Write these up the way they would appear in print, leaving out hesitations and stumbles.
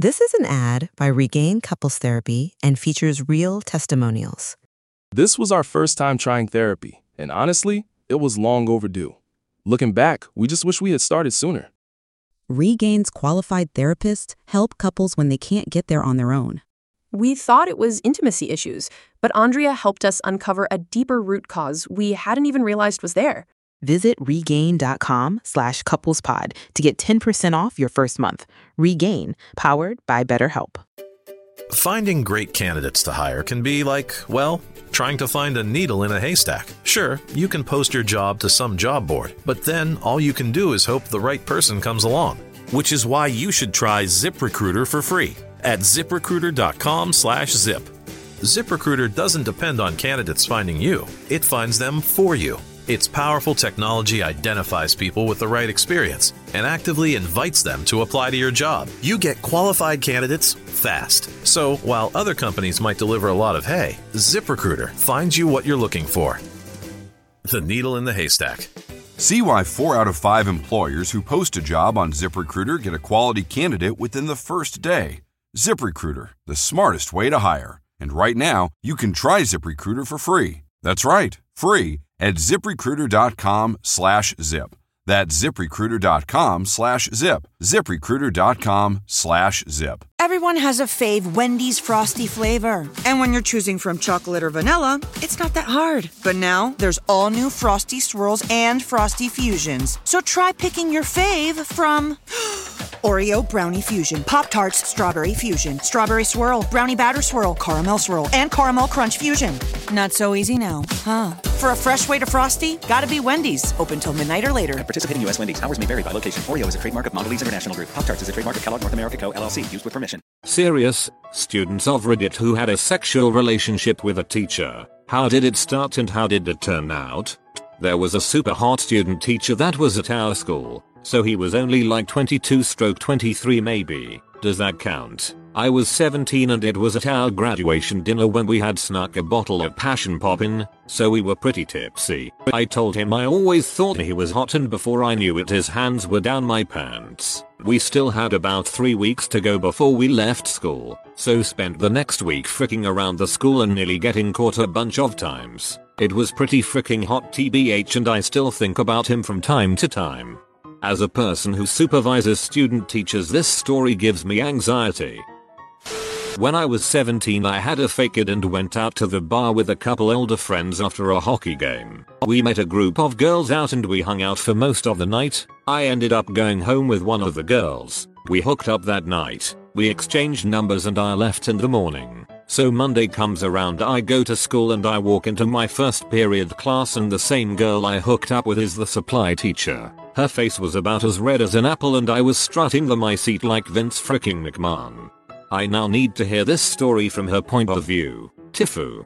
This is an ad by Regain Couples Therapy and features real testimonials. This was our first time trying therapy, and honestly, it was long overdue. Looking back, we just wish we had started sooner. Regain's qualified therapists help couples when they can't get there on their own. We thought it was intimacy issues, but Andrea helped us uncover a deeper root cause we hadn't even realized was there. Visit regain.com/couplespod to get 10% off your first month. Regain, powered by BetterHelp. Finding great candidates to hire can be like, well, trying to find a needle in a haystack. Sure, you can post your job to some job board, but then all you can do is hope the right person comes along. Which is why you should try ZipRecruiter for free at ziprecruiter.com/zip. ZipRecruiter doesn't depend on candidates finding you. It finds them for you. Its powerful technology identifies people with the right experience and actively invites them to apply to your job. You get qualified candidates fast. So while other companies might deliver a lot of hay, ZipRecruiter finds you what you're looking for. The needle in the haystack. See why 4 out of 5 employers who post a job on ZipRecruiter get a quality candidate within the first day. ZipRecruiter, the smartest way to hire. And right now, you can try ZipRecruiter for free. That's right, free at ziprecruiter.com/zip. That's ziprecruiter.com/zip. ziprecruiter.com/zip. Everyone has a fave Wendy's Frosty flavor. And when you're choosing from chocolate or vanilla, it's not that hard. But now, there's all new Frosty Swirls and Frosty Fusions. So try picking your fave from Oreo Brownie Fusion, Pop-Tarts Strawberry Fusion, Strawberry Swirl, Brownie Batter Swirl, Caramel Swirl, and Caramel Crunch Fusion. Not so easy now, huh? For a fresh way to Frosty, gotta be Wendy's. Open till midnight or later. At participating U.S. Wendy's. Hours may vary by location. Oreo is a trademark of Mondelez International Group. Pop-Tarts is a trademark of Kellogg North America Co., LLC. Used with permission. Serious, students of Reddit who had a sexual relationship with a teacher. How did it start and how did it turn out? There was a super hot student teacher that was at our school, so he was only like 22-23 maybe. Does that count? I was 17 and it was at our graduation dinner when we had snuck a bottle of Passion Poppin', so we were pretty tipsy. I told him I always thought he was hot and before I knew it his hands were down my pants. We still had about 3 weeks to go before we left school, so spent the next week fricking around the school and nearly getting caught a bunch of times. It was pretty fricking hot TBH and I still think about him from time to time. As a person who supervises student teachers, this story gives me anxiety. When I was 17 I had a fake it and went out to the bar with a couple older friends after a hockey game. We met a group of girls out and we hung out for most of the night. I ended up going home with one of the girls. We hooked up that night. We exchanged numbers and I left in the morning. So Monday comes around, I go to school and I walk into my first period class and the same girl I hooked up with is the supply teacher. Her face was about as red as an apple and I was strutting my seat like Vince fricking McMahon. I now need to hear this story from her point of view. Tifu.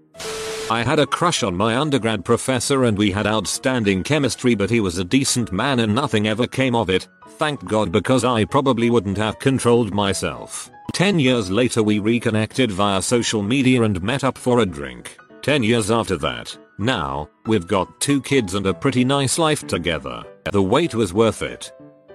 I had a crush on my undergrad professor and we had outstanding chemistry, but he was a decent man and nothing ever came of it. Thank God, because I probably wouldn't have controlled myself. 10 years later we reconnected via social media and met up for a drink. 10 years after that, now, we've got 2 kids and a pretty nice life together. The wait was worth it.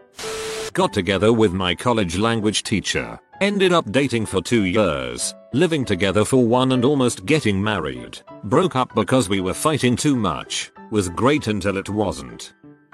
Got together with my college language teacher. Ended up dating for 2 years, living together for 1 and almost getting married. Broke up because we were fighting too much. Was great until it wasn't.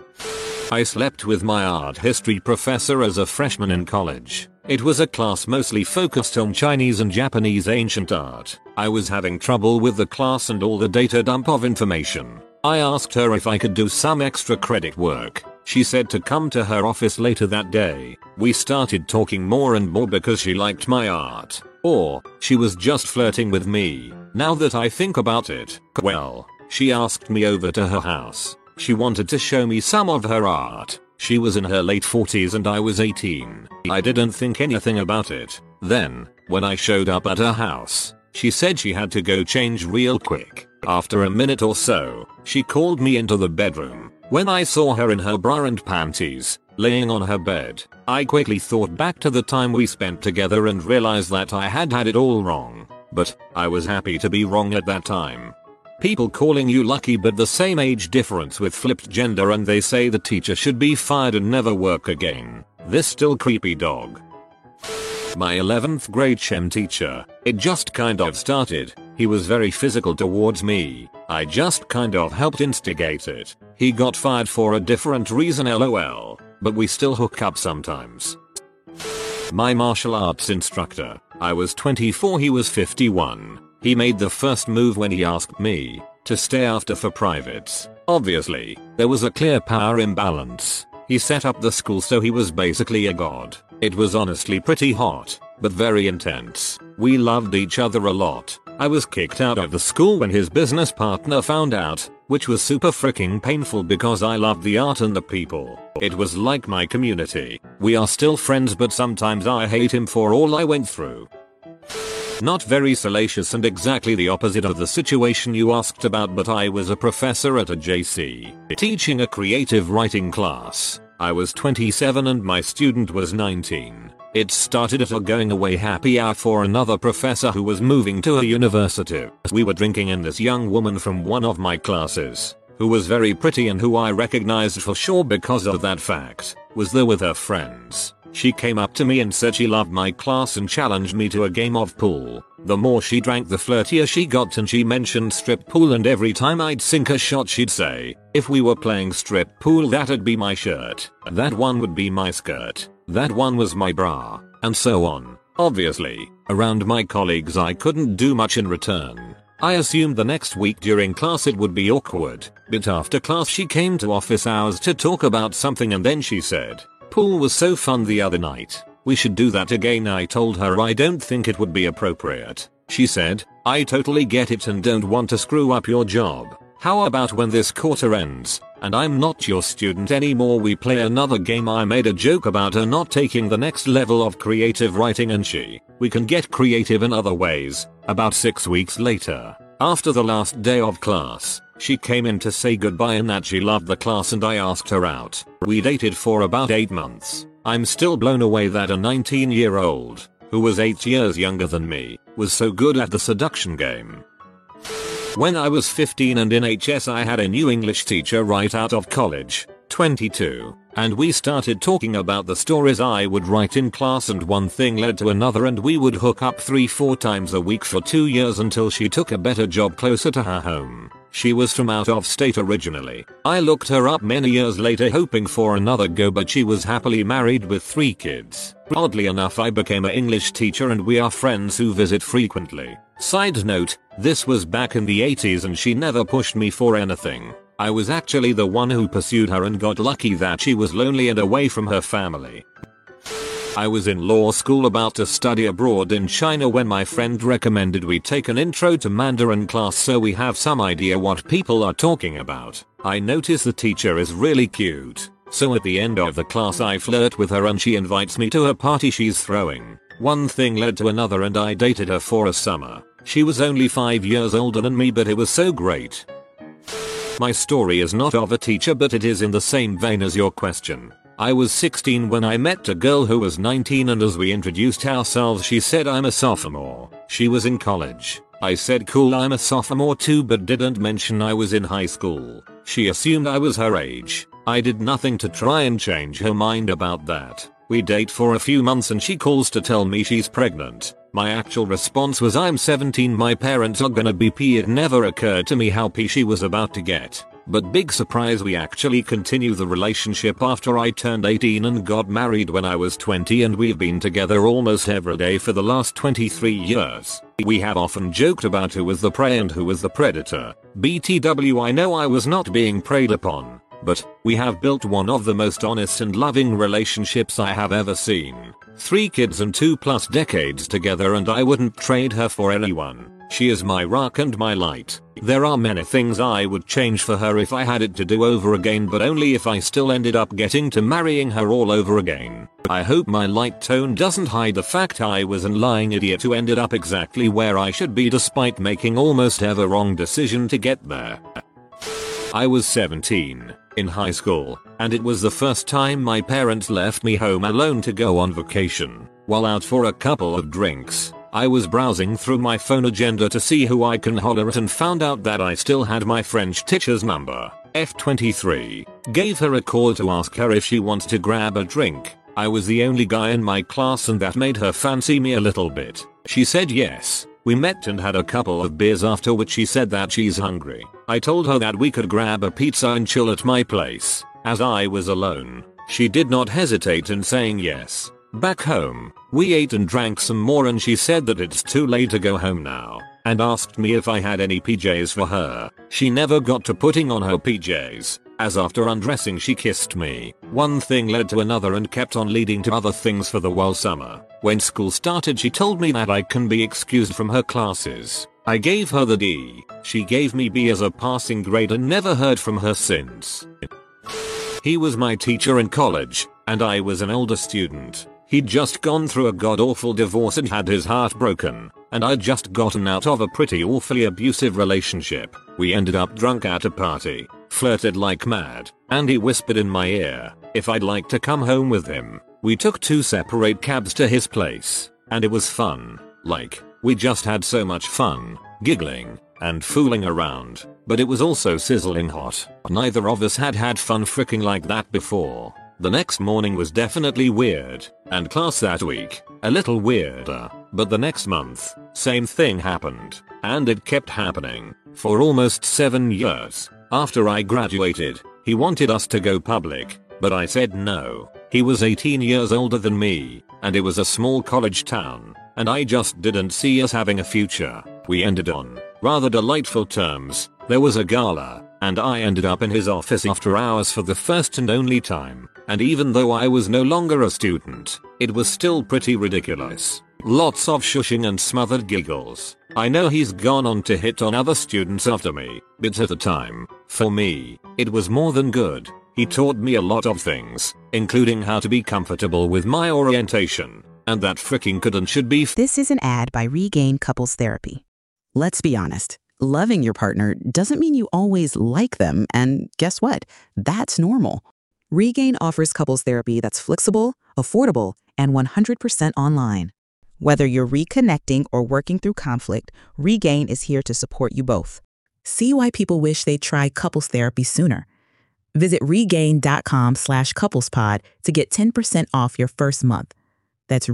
I slept with my art history professor as a freshman in college. It was a class mostly focused on Chinese and Japanese ancient art. I was having trouble with the class and all the data dump of information. I asked her if I could do some extra credit work. She said to come to her office later that day. We started talking more and more because she liked my art. Or, she was just flirting with me. Now that I think about it, well, she asked me over to her house. She wanted to show me some of her art. She was in her late 40s and I was 18. I didn't think anything about it. Then, when I showed up at her house, she said she had to go change real quick. After a minute or so, she called me into the bedroom. When I saw her in her bra and panties, laying on her bed, I quickly thought back to the time we spent together and realized that I had it all wrong. But, I was happy to be wrong at that time. People calling you lucky, but the same age difference with flipped gender and they say the teacher should be fired and never work again. This still creepy dog. My 11th grade chem teacher, it just kind of started. He was very physical towards me. I just kind of helped instigate it. He got fired for a different reason, lol. But we still hook up sometimes. My martial arts instructor. I was 24, he was 51. He made the first move when he asked me to stay after for privates. Obviously, there was a clear power imbalance. He set up the school so he was basically a god. It was honestly pretty hot, but very intense. We loved each other a lot. I was kicked out of the school when his business partner found out, which was super freaking painful because I loved the art and the people. It was like my community. We are still friends, but sometimes I hate him for all I went through. Not very salacious and exactly the opposite of the situation you asked about, but I was a professor at a JC, teaching a creative writing class. I was 27 and my student was 19. It started at a going away happy hour for another professor who was moving to a university. We were drinking and this young woman from one of my classes, who was very pretty and who I recognized for sure because of that fact, was there with her friends. She came up to me and said she loved my class and challenged me to a game of pool. The more she drank, the flirtier she got, and she mentioned strip pool, and every time I'd sink a shot she'd say, if we were playing strip pool that'd be my shirt, that one would be my skirt, that one was my bra, and so on. Obviously, around my colleagues I couldn't do much in return. I assumed the next week during class it would be awkward, but after class she came to office hours to talk about something and then she said, "Pool was so fun the other night. We should do that again." I told her I don't think it would be appropriate. She said, "I totally get it and don't want to screw up your job. How about when this quarter ends, and I'm not your student anymore, we play another game?" I made a joke about her not taking the next level of creative writing and we can get creative in other ways. About 6 weeks later, after the last day of class, she came in to say goodbye and that she loved the class and I asked her out. We dated for about 8 months. I'm still blown away that a 19-year-old, who was 8 years younger than me, was so good at the seduction game. When I was 15 and in HS I had a new English teacher right out of college, 22, and we started talking about the stories I would write in class and one thing led to another and we would hook up 3-4 times a week for 2 years until she took a better job closer to her home. She was from out of state originally. I looked her up many years later hoping for another go, but she was happily married with 3 kids. Oddly enough, I became an English teacher and we are friends who visit frequently. Side note, this was back in the 80s and she never pushed me for anything. I was actually the one who pursued her and got lucky that she was lonely and away from her family. I was in law school about to study abroad in China when my friend recommended we take an intro to Mandarin class so we have some idea what people are talking about. I notice the teacher is really cute, so at the end of the class I flirt with her and she invites me to her party she's throwing. One thing led to another and I dated her for a summer. She was only 5 years older than me, but it was so great. My story is not of a teacher, but it is in the same vein as your question. I was 16 when I met a girl who was 19 and as we introduced ourselves she said I'm a sophomore. She was in college. I said cool, I'm a sophomore too, but didn't mention I was in high school. She assumed I was her age. I did nothing to try and change her mind about that. We date for a few months and she calls to tell me she's pregnant. My actual response was I'm 17, my parents are gonna be pee. It never occurred to me how pee she was about to get. But big surprise, we actually continue the relationship after I turned 18 and got married when I was 20, and we've been together almost every day for the last 23 years. We have often joked about who was the prey and who was the predator. BTW, I know I was not being preyed upon, but we have built one of the most honest and loving relationships I have ever seen. 3 kids and 2+ decades together, and I wouldn't trade her for anyone. She is my rock and my light. There are many things I would change for her if I had it to do over again, but only if I still ended up getting to marrying her all over again. I hope my light tone doesn't hide the fact I was an lying idiot who ended up exactly where I should be despite making almost every wrong decision to get there. I was 17, in high school, and it was the first time my parents left me home alone to go on vacation. While out for a couple of drinks, I was browsing through my phone agenda to see who I can holler at and found out that I still had my French teacher's number, F23. Gave her a call to ask her if she wants to grab a drink. I was the only guy in my class and that made her fancy me a little bit. She said yes. We met and had a couple of beers, after which she said that she's hungry. I told her that we could grab a pizza and chill at my place, as I was alone. She did not hesitate in saying yes. Back home, we ate and drank some more and she said that it's too late to go home now, and asked me if I had any PJs for her. She never got to putting on her PJs, as after undressing she kissed me. One thing led to another and kept on leading to other things for the whole summer. When school started she told me that I can be excused from her classes. I gave her the D. She gave me B as a passing grade and never heard from her since. He was my teacher in college, and I was an older student. He'd just gone through a god-awful divorce and had his heart broken, and I'd just gotten out of a pretty awfully abusive relationship. We ended up drunk at a party, flirted like mad, and he whispered in my ear if I'd like to come home with him. We took 2 separate cabs to his place, and it was fun. Like, we just had so much fun, giggling, and fooling around, but it was also sizzling hot. Neither of us had fun fricking like that before. The next morning was definitely weird, and class that week, a little weirder, but the next month, same thing happened, and it kept happening, for almost 7 years. After I graduated, he wanted us to go public, but I said no. He was 18 years older than me, and it was a small college town, and I just didn't see us having a future. We ended on rather delightful terms. There was a gala, and I ended up in his office after hours for the first and only time, and even though I was no longer a student, it was still pretty ridiculous. Lots of shushing and smothered giggles. I know he's gone on to hit on other students after me, but at the time, for me, it was more than good. He taught me a lot of things, including how to be comfortable with my orientation, and that fricking could and should be. This is an ad by Regain Couples Therapy. Let's be honest. Loving your partner doesn't mean you always like them, and guess what? That's normal. Regain offers couples therapy that's flexible, affordable, and 100% online. Whether you're reconnecting or working through conflict, Regain is here to support you both. See why people wish they'd try couples therapy sooner. Visit regain.com/couplespod to get 10% off your first month. That's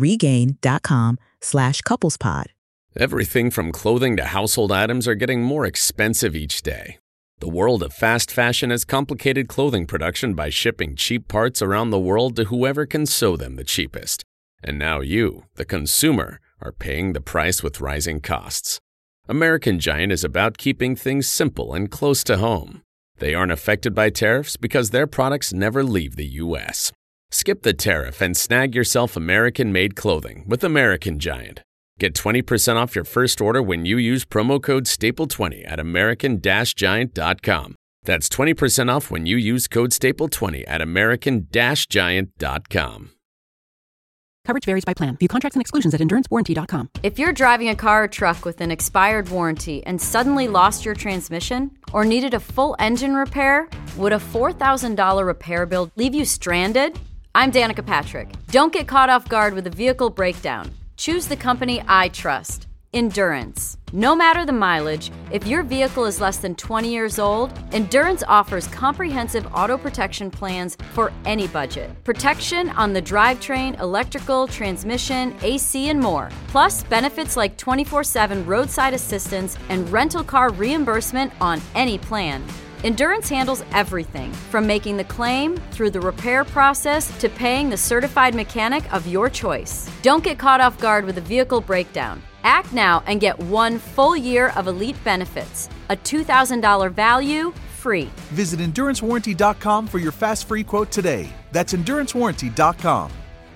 regain.com/couplespod. Everything from clothing to household items are getting more expensive each day. The world of fast fashion has complicated clothing production by shipping cheap parts around the world to whoever can sew them the cheapest. And now you, the consumer, are paying the price with rising costs. American Giant is about keeping things simple and close to home. They aren't affected by tariffs because their products never leave the U.S. Skip the tariff and snag yourself American-made clothing with American Giant. Get 20% off your first order when you use promo code STAPLE20 at american-giant.com. That's 20% off when you use code STAPLE20 at american-giant.com. Coverage varies by plan. View contracts and exclusions at endurancewarranty.com. If you're driving a car or truck with an expired warranty and suddenly lost your transmission or needed a full engine repair, would a $4,000 repair bill leave you stranded? I'm Danica Patrick. Don't get caught off guard with a vehicle breakdown. Choose the company I trust, Endurance. No matter the mileage, if your vehicle is less than 20 years old, Endurance offers comprehensive auto protection plans for any budget. Protection on the drivetrain, electrical, transmission, AC, and more. Plus, benefits like 24/7 roadside assistance and rental car reimbursement on any plan. Endurance handles everything, from making the claim through the repair process to paying the certified mechanic of your choice. Don't get caught off guard with a vehicle breakdown. Act now and get 1 full year of elite benefits. A $2,000 value, free. Visit EnduranceWarranty.com for your fast free quote today. That's EnduranceWarranty.com.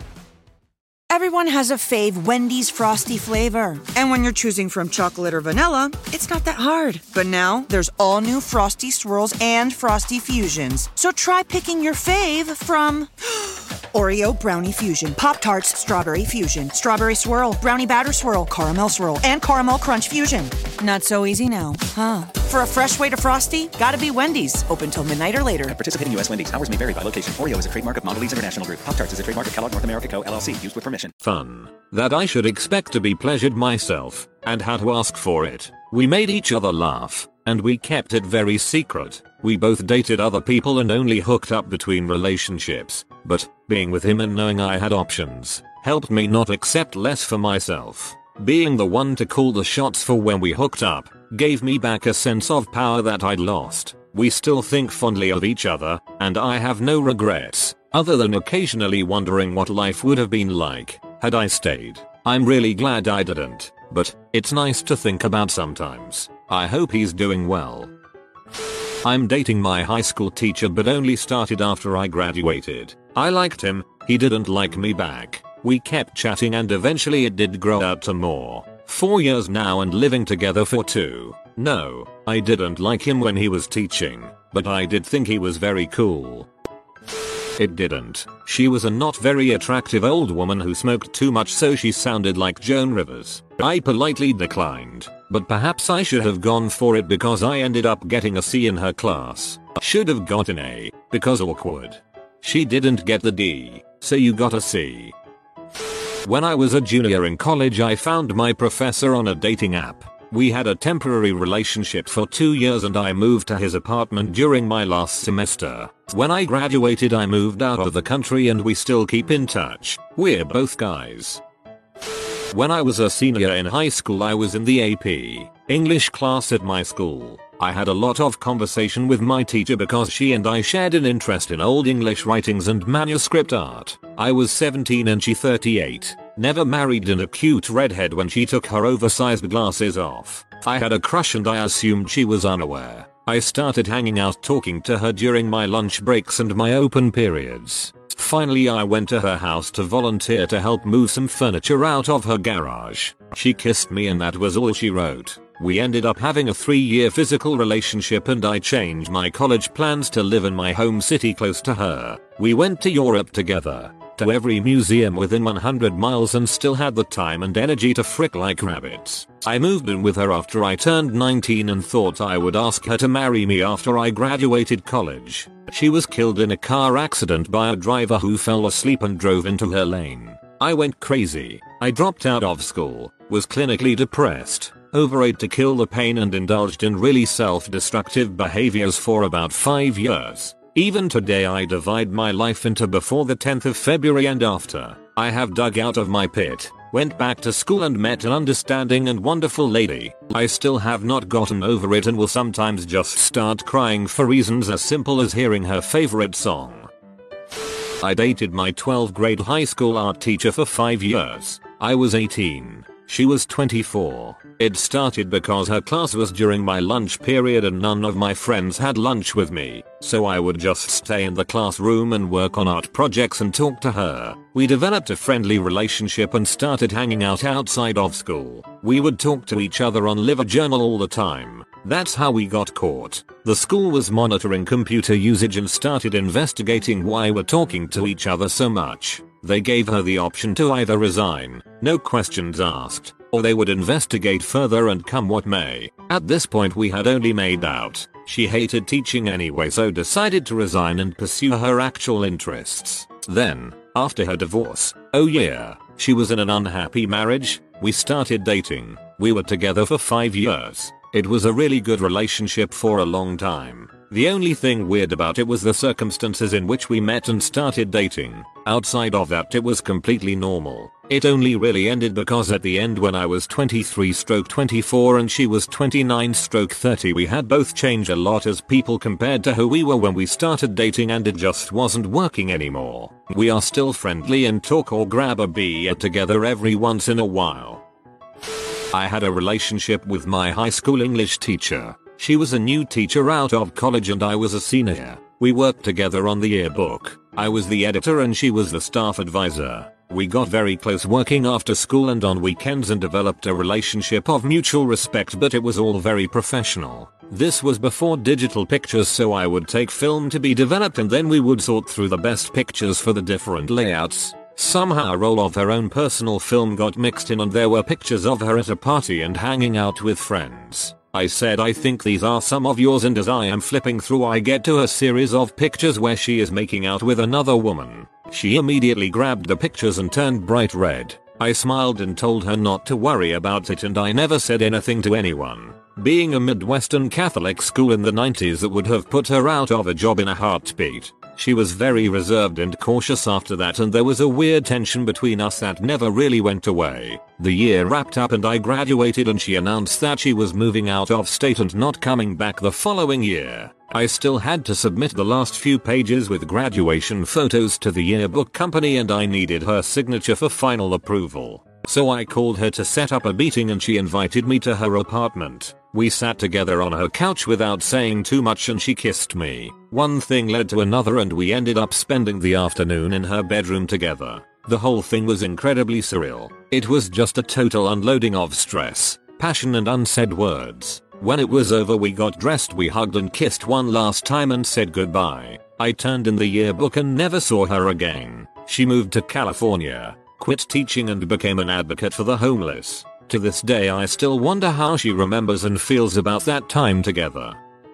Everyone has a fave Wendy's Frosty flavor. And when you're choosing from chocolate or vanilla, it's not that hard. But now, there's all new Frosty Swirls and Frosty Fusions. So try picking your fave from Oreo Brownie Fusion, Pop-Tarts Strawberry Fusion, Strawberry Swirl, Brownie Batter Swirl, Caramel Swirl, and Caramel Crunch Fusion. Not so easy now, huh? For a fresh way to Frosty, gotta be Wendy's. Open till midnight or later. At participating U.S. Wendy's, hours may vary by location. Oreo is a trademark of Mondelez International Group. Pop-Tarts is a trademark of Kellogg North America Co., LLC. Used with permission. Fun. That I should expect to be pleasured myself, and how to ask for it. We made each other laugh. and we kept it very secret. We both dated other people and only hooked up between relationships, but being with him and knowing I had options helped me not accept less for myself. Being the one to call the shots for when we hooked up gave me back a sense of power that I'd lost. We still think fondly of each other, and I have no regrets, other than occasionally wondering what life would have been like had I stayed. I'm really glad I didn't, but it's nice to think about sometimes. I hope he's doing well. I'm dating my high school teacher but only started after I graduated. I liked him, he didn't like me back. We kept chatting and eventually it did grow out to more. 4 years now and living together for 2. No, I didn't like him when he was teaching, but I did think he was very cool. It didn't. She was a not very attractive old woman who smoked too much, so she sounded like Joan Rivers. I politely declined, but perhaps I should have gone for it because I ended up getting a C in her class. Should have got an A, because awkward. She didn't get the D, so you got a C. When I was a junior in college, I found my professor on a dating app. We had a temporary relationship for 2 years and I moved to his apartment during my last semester. When I graduated, I moved out of the country and we still keep in touch. We're both guys. When I was a senior in high school, I was in the AP English class at my school. I had a lot of conversation with my teacher because she and I shared an interest in Old English writings and manuscript art. I was 17 and she 38. Never married and a cute redhead when she took her oversized glasses off. I had a crush and I assumed she was unaware. I started hanging out talking to her during my lunch breaks and my open periods. Finally, I went to her house to volunteer to help move some furniture out of her garage. She kissed me and that was all she wrote. We ended up having a 3-year physical relationship and I changed my college plans to live in my home city close to her. We went to Europe together, to every museum within 100 miles and still had the time and energy to frick like rabbits. I moved in with her after I turned 19 and thought I would ask her to marry me after I graduated college. She was killed in a car accident by a driver who fell asleep and drove into her lane. I went crazy. I dropped out of school, was clinically depressed, overate to kill the pain and indulged in really self-destructive behaviors for about 5 years. Even today I divide my life into before the 10th of February and after. I have dug out of my pit, went back to school and met an understanding and wonderful lady. I still have not gotten over it and will sometimes just start crying for reasons as simple as hearing her favorite song. I dated my 12th grade high school art teacher for 5 years. I was 18. She was 24. It started because her class was during my lunch period and none of my friends had lunch with me, so I would just stay in the classroom and work on art projects and talk to her. We developed a friendly relationship and started hanging out outside of school. We would talk to each other on LiveJournal all the time. That's how we got caught. The school was monitoring computer usage and started investigating why we're talking to each other so much. They gave her the option to either resign, no questions asked, or they would investigate further and come what may. At this point we had only made out. She hated teaching anyway, so decided to resign and pursue her actual interests. Then, after her divorce, oh yeah, she was in an unhappy marriage, we started dating. We were together for 5 years. It was a really good relationship for a long time. The only thing weird about it was the circumstances in which we met and started dating. Outside of that, it was completely normal. It only really ended because at the end, when I was 23/24 and she was 29/30, we had both changed a lot as people compared to who we were when we started dating, and it just wasn't working anymore. We are still friendly and talk or grab a beer together every once in a while. I had a relationship with my high school English teacher. She was a new teacher out of college and I was a senior. We worked together on the yearbook. I was the editor and she was the staff advisor. We got very close working after school and on weekends and developed a relationship of mutual respect, but it was all very professional. This was before digital pictures, so I would take film to be developed and then we would sort through the best pictures for the different layouts. Somehow a roll of her own personal film got mixed in and there were pictures of her at a party and hanging out with friends. I said, I think these are some of yours, and as I am flipping through I get to a series of pictures where she is making out with another woman. She immediately grabbed the pictures and turned bright red. I smiled and told her not to worry about it and I never said anything to anyone. Being a Midwestern Catholic school in the 90s, that would have put her out of a job in a heartbeat. She was very reserved and cautious after that, and there was a weird tension between us that never really went away. The year wrapped up and I graduated, and she announced that she was moving out of state and not coming back the following year. I still had to submit the last few pages with graduation photos to the yearbook company, and I needed her signature for final approval. So I called her to set up a meeting, and she invited me to her apartment. We sat together on her couch without saying too much, and she kissed me. One thing led to another, and we ended up spending the afternoon in her bedroom together. The whole thing was incredibly surreal. It was just a total unloading of stress, passion, and unsaid words. When it was over, we got dressed, we hugged and kissed one last time and said goodbye. I turned in the yearbook and never saw her again. She moved to California, quit teaching, and became an advocate for the homeless. To this day, I still wonder how she remembers and feels about that time together.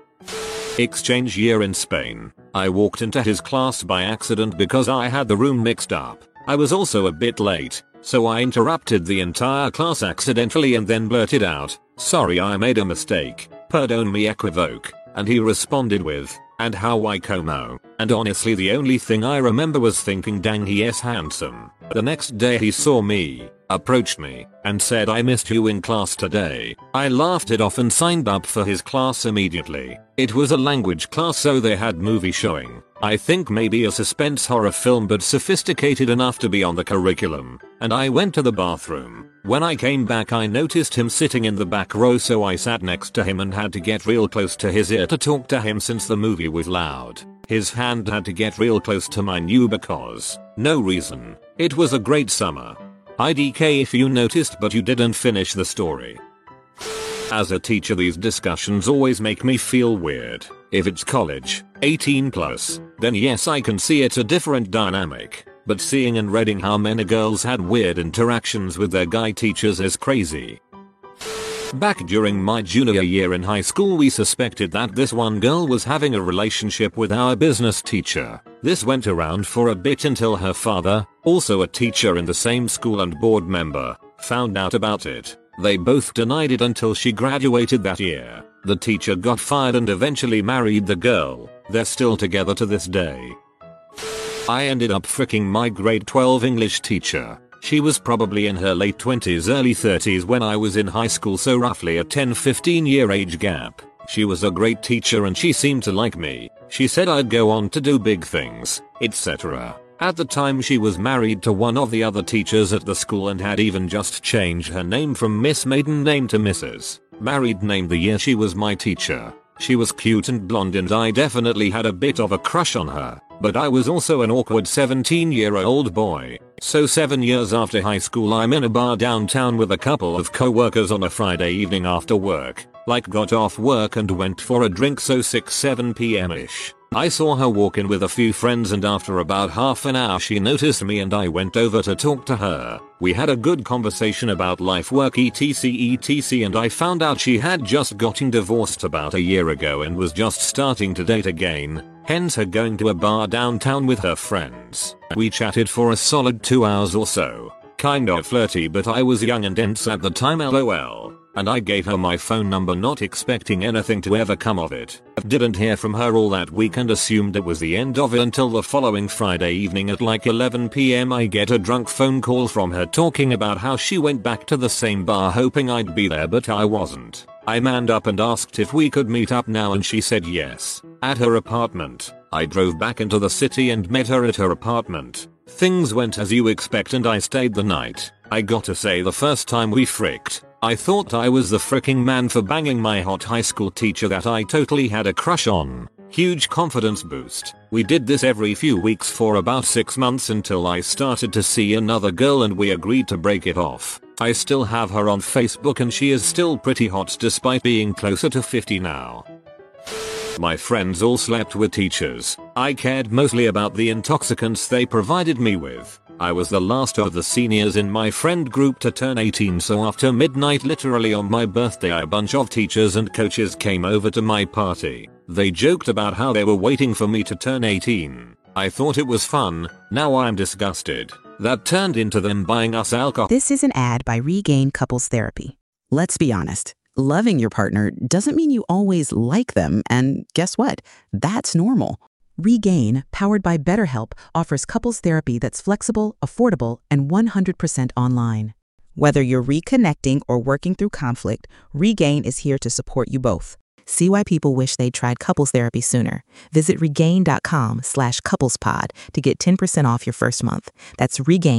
Exchange year in Spain. I walked into his class by accident because I had the room mixed up. I was also a bit late, so I interrupted the entire class accidentally and then blurted out, "Sorry, I made a mistake. Perdón me equivoque." And he responded with, "And how I como." And honestly, the only thing I remember was thinking, dang, he is handsome. The next day he saw me, approached me, and said, "I missed you in class today." I laughed it off and signed up for his class immediately. It was a language class, so they had movie showing. I think maybe a suspense horror film, but sophisticated enough to be on the curriculum. And I went to the bathroom. When I came back, I noticed him sitting in the back row, so I sat next to him and had to get real close to his ear to talk to him since the movie was loud. His hand had to get real close to mine because no reason. It was a great summer. IDK if you noticed, but you didn't finish the story. As a teacher, these discussions always make me feel weird. If it's college, 18+, then yes, I can see it's a different dynamic. But seeing and reading how many girls had weird interactions with their guy teachers is crazy. Back during my junior year in high school, we suspected that this one girl was having a relationship with our business teacher. This went around for a bit until her father, also a teacher in the same school and board member, found out about it. They both denied it until she graduated that year. The teacher got fired and eventually married the girl. They're still together to this day. I ended up fricking my grade 12 English teacher. She was probably in her late 20s, early 30s when I was in high school, so roughly a 10-15 year age gap. She was a great teacher and she seemed to like me. She said I'd go on to do big things, etc. At the time, she was married to one of the other teachers at the school and had even just changed her name from Miss maiden name to Mrs. married name the year she was my teacher. She was cute and blonde and I definitely had a bit of a crush on her, but I was also an awkward 17-year-old boy. So 7 years after high school, I'm in a bar downtown with a couple of co-workers on a Friday evening after work. Got off work and went for a drink, so 6-7 p.m.ish. I saw her walk in with a few friends, and after about half an hour she noticed me and I went over to talk to her. We had a good conversation about life, work, etc, and I found out she had just gotten divorced about a year ago and was just starting to date again, hence her going to a bar downtown with her friends. We chatted for a solid 2 hours or so. Kinda flirty, but I was young and dense at the time, lol. And I gave her my phone number, not expecting anything to ever come of it. Didn't hear from her all that week and assumed it was the end of it until the following Friday evening at 11 p.m. I get a drunk phone call from her talking about how she went back to the same bar hoping I'd be there, but I wasn't. I manned up and asked if we could meet up now and she said yes. At her apartment. I drove back into the city and met her at her apartment. Things went as you expect and I stayed the night. I gotta say, the first time we fricked, I thought I was the fricking man for banging my hot high school teacher that I totally had a crush on. Huge confidence boost. We did this every few weeks for about 6 months until I started to see another girl and we agreed to break it off. I still have her on Facebook and she is still pretty hot despite being closer to 50 now. My friends all slept with teachers. I cared mostly about the intoxicants they provided me with. I was the last of the seniors in my friend group to turn 18, so after midnight, literally on my birthday, a bunch of teachers and coaches came over to my party. They joked about how they were waiting for me to turn 18. I thought it was fun. Now I'm disgusted. That turned into them buying us alcohol. This is an ad by Regain Couples Therapy. Let's be honest. Loving your partner doesn't mean you always like them, and guess what? That's normal. Regain, powered by BetterHelp, offers couples therapy that's flexible, affordable, and 100% online. Whether you're reconnecting or working through conflict, Regain is here to support you both. See why people wish they'd tried couples therapy sooner. Visit regain.com/couplespod to get 10% off your first month. That's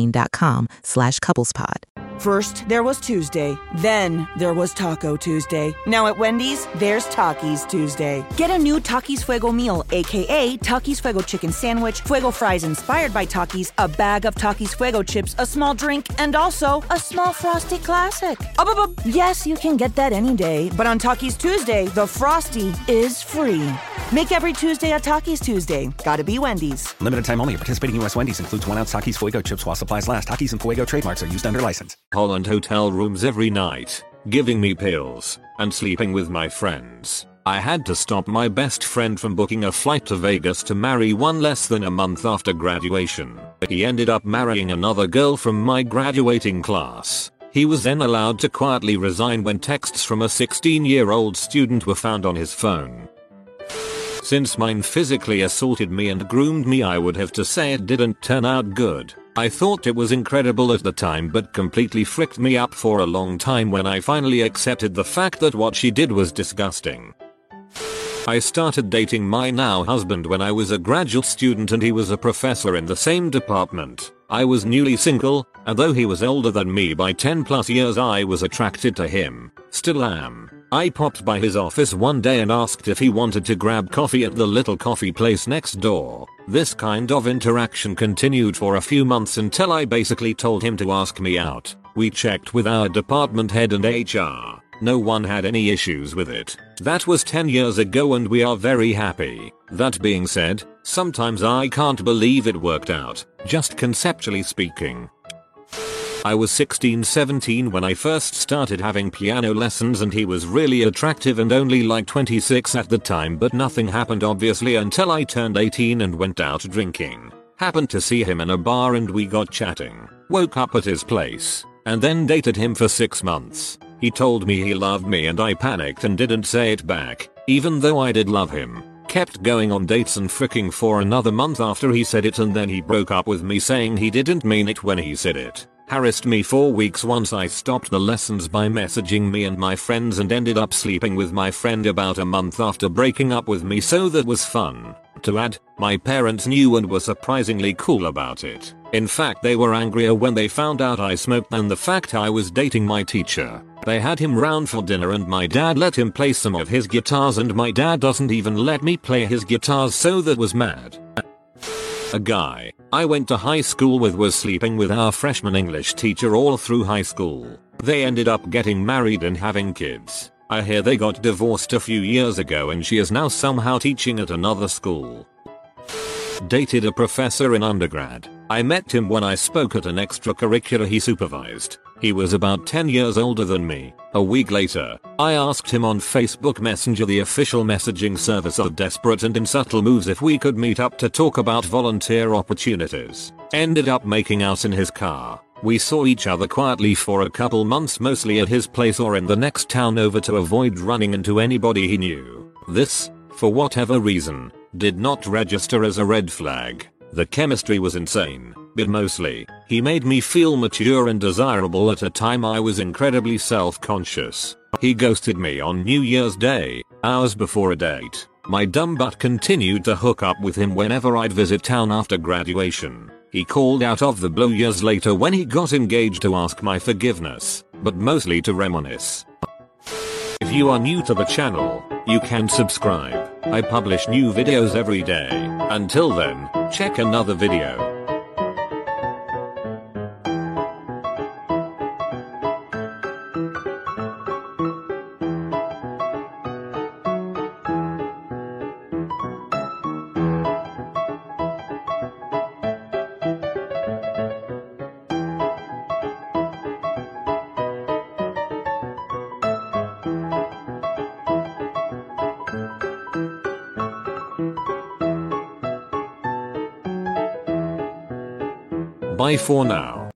regain.com/couplespod. First, there was Tuesday. Then, there was Taco Tuesday. Now at Wendy's, there's Takis Tuesday. Get a new Takis Fuego meal, a.k.a. Takis Fuego chicken sandwich, Fuego fries inspired by Takis, a bag of Takis Fuego chips, a small drink, and also a small Frosty Classic. Yes, you can get that any day, but on Takis Tuesday, the Frosty is free. Make every Tuesday a Takis Tuesday. Gotta be Wendy's. Limited time only. Participating U.S. Wendy's includes 1 ounce Takis Fuego chips while supplies last. Takis and Fuego trademarks are used under license. Holland hotel rooms every night, giving me pills, and sleeping with my friends. I had to stop my best friend from booking a flight to Vegas to marry one less than a month after graduation. He ended up marrying another girl from my graduating class. He was then allowed to quietly resign when texts from a 16-year-old student were found on his phone. Since mine physically assaulted me and groomed me, I would have to say it didn't turn out good. I thought it was incredible at the time, but completely fricked me up for a long time when I finally accepted the fact that what she did was disgusting. I started dating my now husband when I was a graduate student and he was a professor in the same department. I was newly single, and though he was older than me by 10 plus years, I was attracted to him. Still am. I popped by his office one day and asked if he wanted to grab coffee at the little coffee place next door. This kind of interaction continued for a few months until I basically told him to ask me out. We checked with our department head and HR. No one had any issues with it. That was 10 years ago and we are very happy. That being said, sometimes I can't believe it worked out, just conceptually speaking. I was 16-17 when I first started having piano lessons and he was really attractive and only like 26 at the time, but nothing happened obviously until I turned 18 and went out drinking. Happened to see him in a bar and we got chatting. Woke up at his place, and then dated him for 6 months. He told me he loved me and I panicked and didn't say it back, even though I did love him. Kept going on dates and fricking for another month after he said it, and then he broke up with me saying he didn't mean it when he said it. Harassed me for weeks once I stopped the lessons by messaging me and my friends and ended up sleeping with my friend about a month after breaking up with me, so that was fun. To add, my parents knew and were surprisingly cool about it. In fact, they were angrier when they found out I smoked than the fact I was dating my teacher. They had him round for dinner and my dad let him play some of his guitars, and my dad doesn't even let me play his guitars, so that was mad. A guy I went to high school with was sleeping with our freshman English teacher all through high school. They ended up getting married and having kids. I hear they got divorced a few years ago and she is now somehow teaching at another school. Dated a professor in undergrad. I met him when I spoke at an extracurricular he supervised. He was about 10 years older than me. A week later, I asked him on Facebook Messenger, the official messaging service of Desperate and in Subtle Moves, if we could meet up to talk about volunteer opportunities. Ended up making out in his car. We saw each other quietly for a couple months, mostly at his place or in the next town over, to avoid running into anybody he knew. This, for whatever reason, did not register as a red flag. The chemistry was insane, but mostly, he made me feel mature and desirable at a time I was incredibly self-conscious. He ghosted me on New Year's Day, hours before a date. My dumb butt continued to hook up with him whenever I'd visit town after graduation. He called out of the blue years later when he got engaged to ask my forgiveness, but mostly to reminisce. If you are new to the channel, you can subscribe. I publish new videos every day. Until then, check another video. Bye for now.